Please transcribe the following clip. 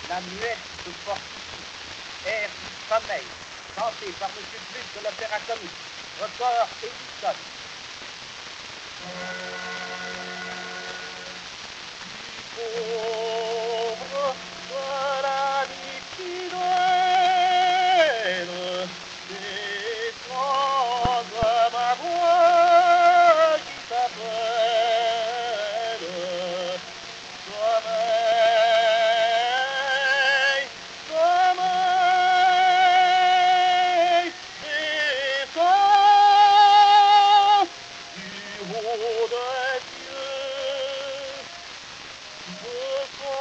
La muette de Portici, air du sommeil, chanté par M. Plus de l'Opéra Comique, record Edison. Pauvre voilà l'itinéraire, descends à ma voix qui t'appelle. Sommeil, sommeil, descends du haut des cieux.